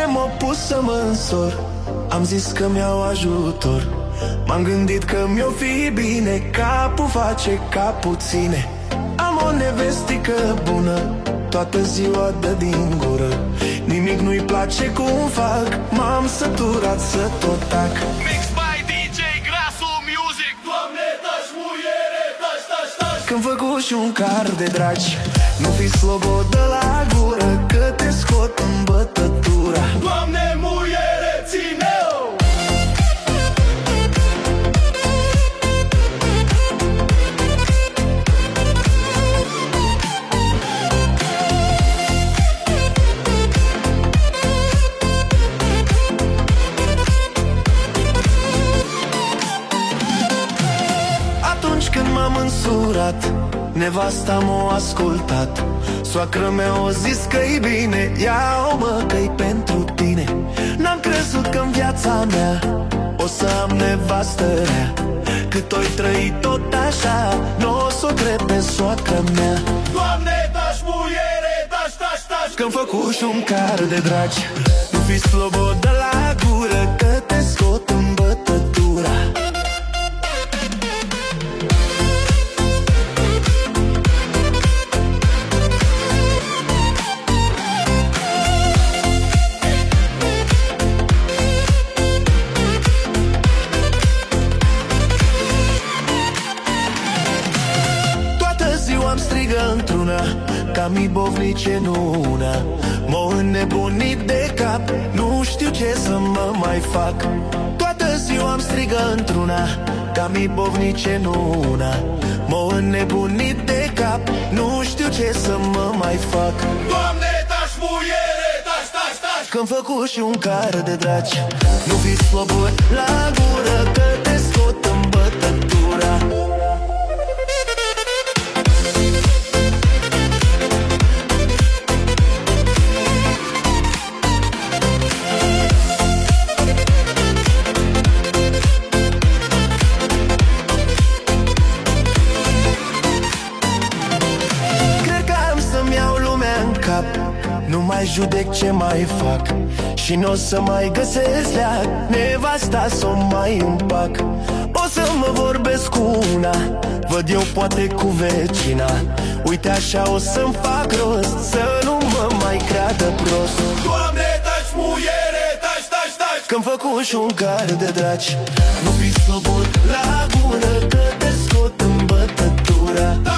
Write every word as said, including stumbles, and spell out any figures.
m-a pus să mă însor. Am zis că mi-au ajutor. M-am gândit că mi-o fi bine, capul face capul ține. Am o nevestică bună, toată ziua dă din gură. Nimic nu-i place cum fac, m-am săturat să tot tac. Mix by D J Grasu Music. Doamne, taci muiere, taci, taci, taci. Când făcut și un car de dragi, nu fi slobodă la gură, că te scot în bătătura. Doamne, muiere, ține-o! Atunci când m-am însurat, nevasta m-a ascultat. Soacră mea o zis că-i bine, ia-o mă că-i pentru tine. N-am crezut că în viața mea o să am nevastă rea. Cât o-i trăi tot așa, n-o s-o trebuie soacră mea. Doamne, taci muiere, taci, taci, taci. Când făcut și un car de dragi, nu fi slobodă la gură, că te scot în bătătura. Strigă într-una, ca mi bovnice nu una. M-o înnebunit de cap, nu știu ce să mă mai fac. Toată ziua am strigă într-una, ca mi bovnice nu una. M-o înnebunit de cap, nu știu ce să mă mai fac. Doamne, taci muiere, taci, taci, taci. Când făcut și un car de dragi, nu fi slobod la gură, că te scot în bătătura. Nu mai judec ce mai fac și n-o să mai găsesc leac. Nevasta s-o mai împac. O să mă vorbesc cu una, văd eu poate cu vecina. Uite așa o să-mi fac rost, să nu mă mai creadă prost. Doamne, taci muiere, taci, taci, taci. Când făcut și un car de dragi, nu fi slobod la gură, că te scot în bătătura.